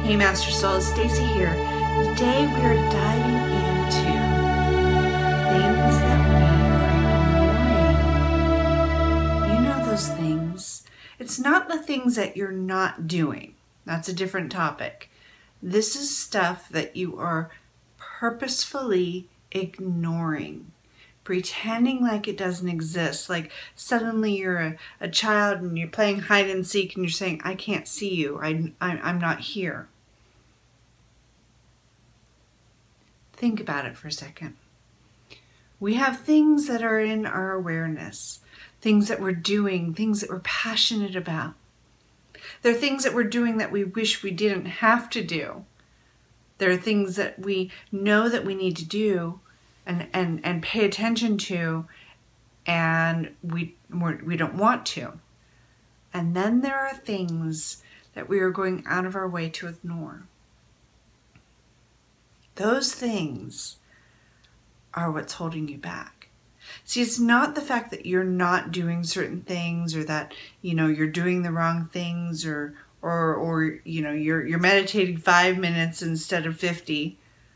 Hey Master Soul, Stacy here. Today we are diving into things that we are ignoring. You know those things. It's not the things that you're not doing. That's a different topic. This is stuff that you are purposefully ignoring, pretending like it doesn't exist. Like suddenly you're a child and you're playing hide and seek and you're saying, I can't see you. I'm not here. Think about it for a second. We have things that are in our awareness, things that we're doing, things that we're passionate about. There are things that we're doing that we wish we didn't have to do. There are things that we know that we need to do and pay attention to, and we don't want to. And then there are things that we are going out of our way to ignore. Those things are what's holding you back. See, it's not the fact that you're not doing certain things, or that, you're doing the wrong things, or you're meditating 5 minutes instead of 50.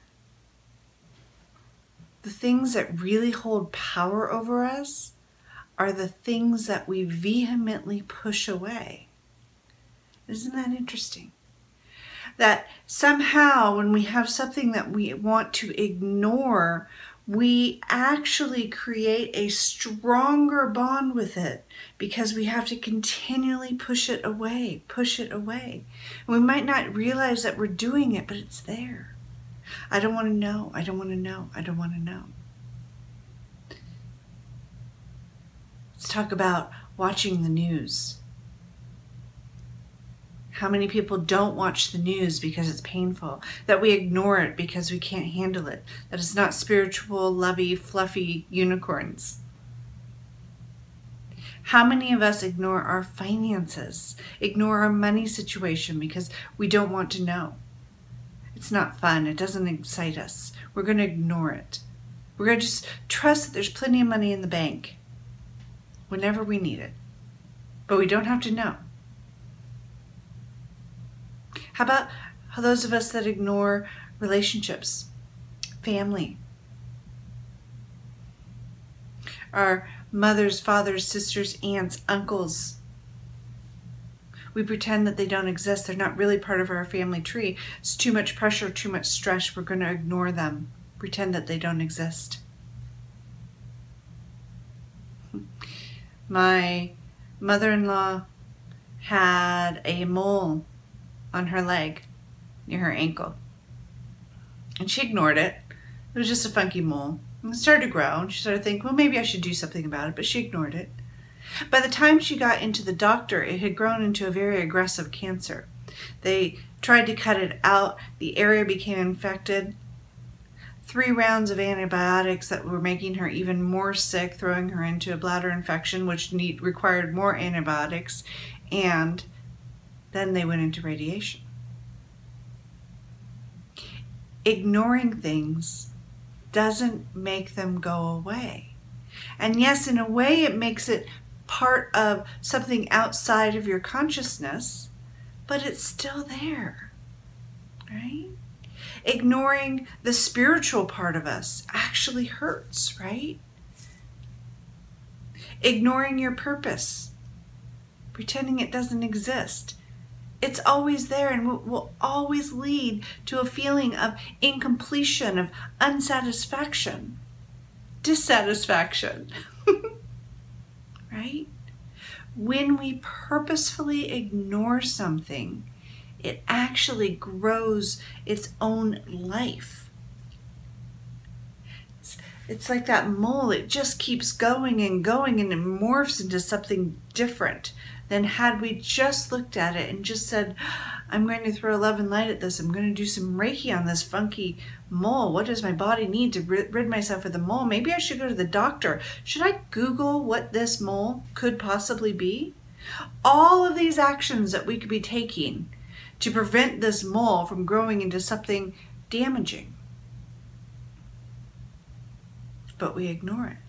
The things that really hold power over us are the things that we vehemently push away. Isn't that interesting? That somehow when we have something that we want to ignore, we actually create a stronger bond with it because we have to continually push it away. And we might not realize that we're doing it, but it's there. I don't want to know. I don't want to know. I don't want to know. Let's talk about watching the news. How many people don't watch the news because it's painful? That we ignore it because we can't handle it. That it's not spiritual, lovey, fluffy unicorns. How many of us ignore our finances, ignore our money situation because we don't want to know? It's not fun. It doesn't excite us. We're going to ignore it. We're going to just trust that there's plenty of money in the bank whenever we need it. But we don't have to know. How about those of us that ignore relationships, family, our mothers, fathers, sisters, aunts, uncles? We pretend that they don't exist. They're not really part of our family tree. It's too much pressure, too much stress. We're going to ignore them, pretend that they don't exist. My mother-in-law had a mole on her leg near her ankle, and she ignored it. It was just a funky mole. And it started to grow, and she started to think, well, maybe I should do something about it, but she ignored it. By the time she got into the doctor, it had grown into a very aggressive cancer. They tried to cut it out. The area became infected. 3 rounds of antibiotics that were making her even more sick, throwing her into a bladder infection, which required more antibiotics. And then they went into radiation. Ignoring things doesn't make them go away. And yes, in a way, it makes it part of something outside of your consciousness, but it's still there, right? Ignoring the spiritual part of us actually hurts, right? Ignoring your purpose, pretending it doesn't exist. It's always there and will always lead to a feeling of incompletion, of unsatisfaction, dissatisfaction. Right? When we purposefully ignore something, it actually grows its own life. It's like that mole. It just keeps going and going, and it morphs into something different than had we just looked at it and just said, I'm going to throw love and light at this. I'm going to do some Reiki on this funky mole. What does my body need to rid myself of the mole? Maybe I should go to the doctor. Should I Google what this mole could possibly be? All of these actions that we could be taking to prevent this mole from growing into something damaging. But we ignore it.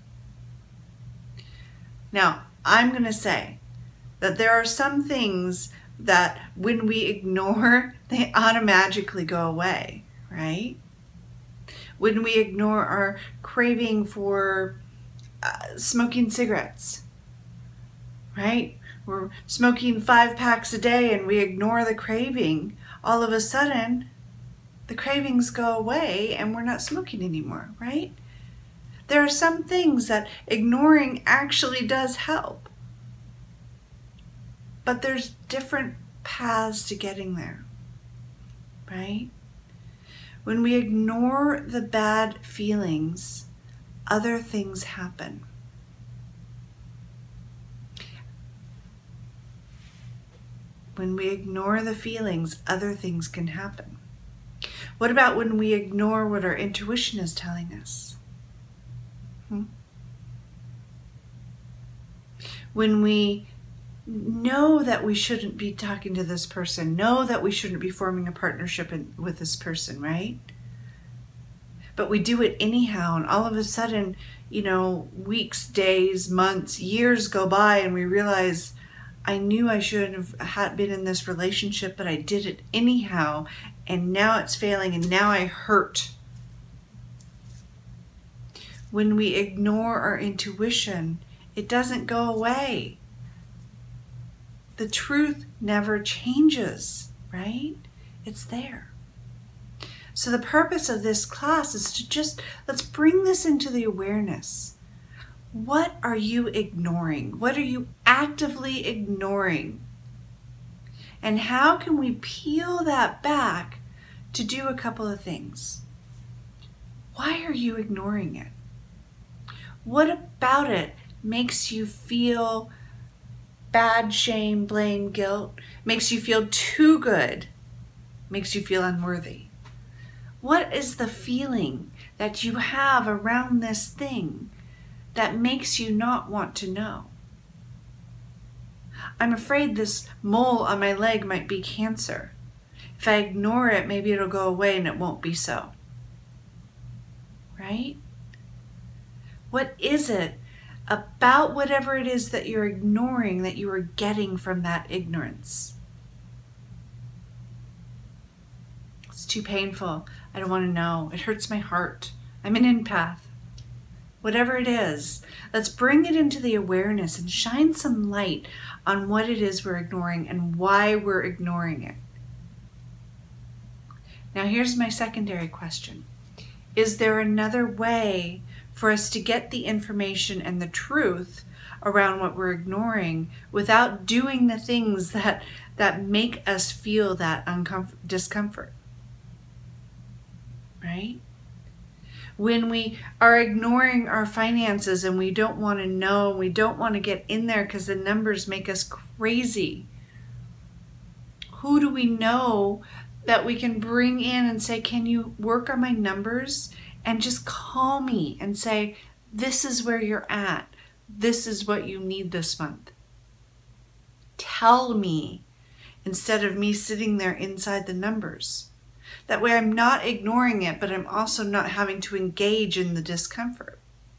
Now, I'm going to say that there are some things that when we ignore, they automatically go away, right? When we ignore our craving for smoking cigarettes, right? We're smoking 5 packs a day and we ignore the craving. All of a sudden, the cravings go away and we're not smoking anymore, right? There are some things that ignoring actually does help. But there's different paths to getting there, right? When we ignore the bad feelings, other things happen. When we ignore the feelings, other things can happen. What about when we ignore what our intuition is telling us? When we know that we shouldn't be talking to this person, know that we shouldn't be forming a partnership with this person, right? But we do it anyhow, and all of a sudden, weeks, days, months, years go by, and we realize, I knew I shouldn't have been in this relationship, but I did it anyhow, and now it's failing, and now I hurt. When we ignore our intuition, it doesn't go away. The truth never changes, right? It's there. So the purpose of this class is to let's bring this into the awareness. What are you ignoring? What are you actively ignoring? And how can we peel that back to do a couple of things? Why are you ignoring it? What about it makes you feel bad, shame, blame, guilt? Makes you feel too good? Makes you feel unworthy? What is the feeling that you have around this thing that makes you not want to know? I'm afraid this mole on my leg might be cancer. If I ignore it, maybe it'll go away and it won't be so. Right? What is it about whatever it is that you're ignoring that you are getting from that ignorance? It's too painful. I don't want to know. It hurts my heart. I'm an empath. Whatever it is, let's bring it into the awareness and shine some light on what it is we're ignoring and why we're ignoring it. Now here's my secondary question. Is there another way for us to get the information and the truth around what we're ignoring without doing the things that make us feel that discomfort? Right? When we are ignoring our finances and we don't want to know, we don't want to get in there because the numbers make us crazy. Who do we know that we can bring in and say, can you work on my numbers? And just call me and say, this is where you're at. This is what you need this month. Tell me instead of me sitting there inside the numbers. That way I'm not ignoring it, but I'm also not having to engage in the discomfort.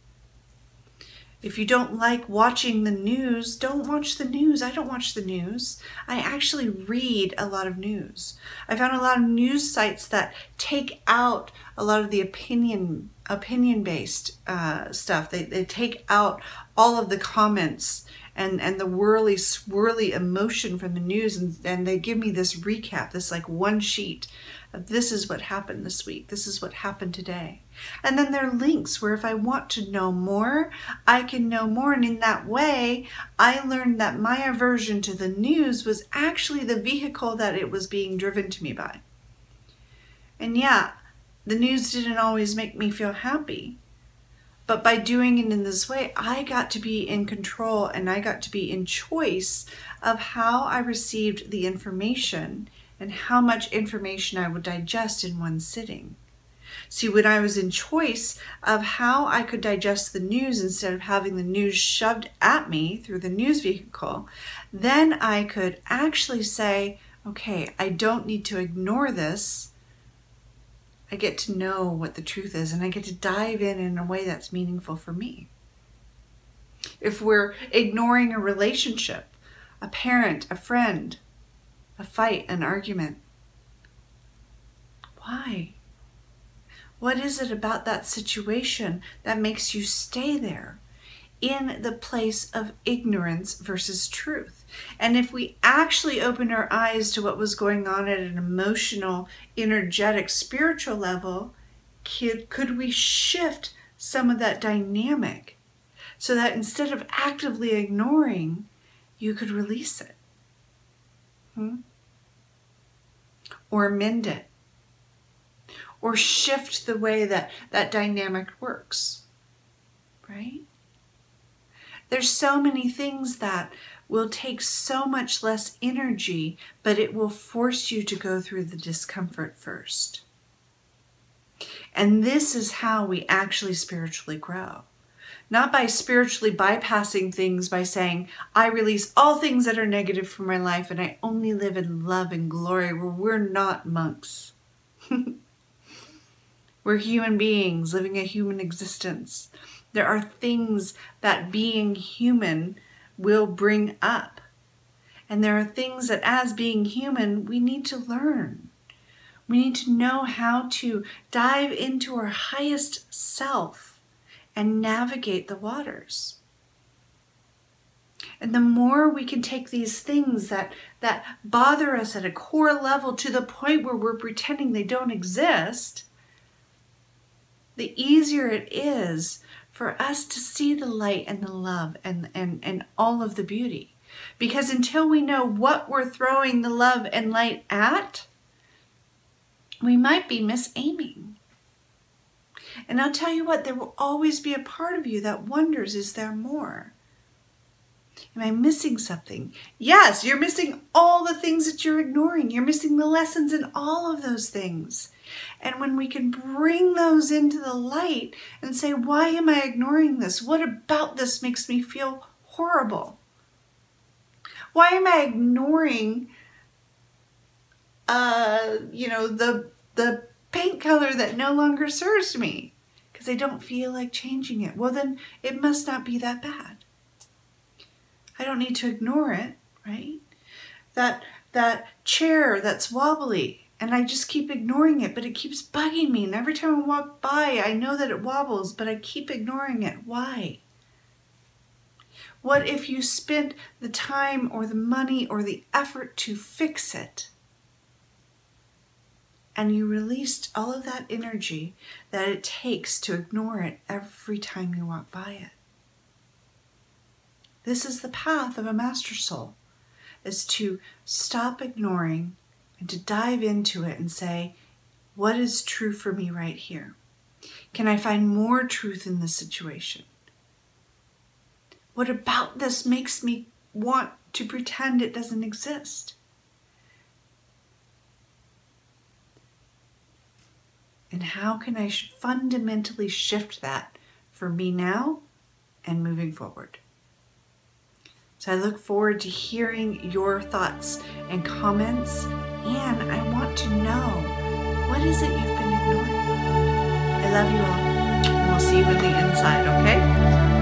If you don't like watching the news, don't watch the news. I don't watch the news. I actually read a lot of news. I found a lot of news sites that take out a lot of the opinion-based stuff. They take out all of the comments and the whirly, swirly emotion from the news, and they give me this recap, this like one sheet of this is what happened this week, this is what happened today. And then there are links where if I want to know more, I can know more. And in that way, I learned that my aversion to the news was actually the vehicle that it was being driven to me by. And yeah, the news didn't always make me feel happy. But by doing it in this way, I got to be in control and I got to be in choice of how I received the information and how much information I would digest in one sitting. See, when I was in choice of how I could digest the news instead of having the news shoved at me through the news vehicle, then I could actually say, okay, I don't need to ignore this. I get to know what the truth is, and I get to dive in a way that's meaningful for me. If we're ignoring a relationship, a parent, a friend, a fight, an argument, Why? What is it about that situation that makes you stay there in the place of ignorance versus truth? And if we actually opened our eyes to what was going on at an emotional, energetic, spiritual level, could we shift some of that dynamic so that instead of actively ignoring, you could release it? Or mend it? Or shift the way that that dynamic works, right? There's so many things that will take so much less energy, but it will force you to go through the discomfort first. And this is how we actually spiritually grow. Not by spiritually bypassing things by saying, I release all things that are negative from my life and I only live in love and glory, where we're not monks. We're human beings living a human existence. There are things that being human will bring up. And there are things that as being human, we need to learn. We need to know how to dive into our highest self and navigate the waters. And the more we can take these things that bother us at a core level to the point where we're pretending they don't exist, the easier it is for us to see the light and the love and all of the beauty. Because until we know what we're throwing the love and light at, we might be misaiming. And I'll tell you what, there will always be a part of you that wonders, is there more? Am I missing something? Yes, you're missing all the things that you're ignoring. You're missing the lessons in all of those things. And when we can bring those into the light and say, why am I ignoring this? What about this makes me feel horrible? Why am I ignoring, the paint color that no longer serves me? Because I don't feel like changing it. Well, then it must not be that bad. I don't need to ignore it, right? That chair that's wobbly, and I just keep ignoring it, but it keeps bugging me. And every time I walk by, I know that it wobbles, but I keep ignoring it. Why? What if you spent the time or the money or the effort to fix it, and you released all of that energy that it takes to ignore it every time you walk by it? This is the path of a master soul, is to stop ignoring and to dive into it and say, what is true for me right here? Can I find more truth in this situation? What about this makes me want to pretend it doesn't exist? And how can I fundamentally shift that for me now and moving forward? So I look forward to hearing your thoughts and comments, and I want to know, what is it you've been ignoring? I love you all, and we'll see you in the inside, okay?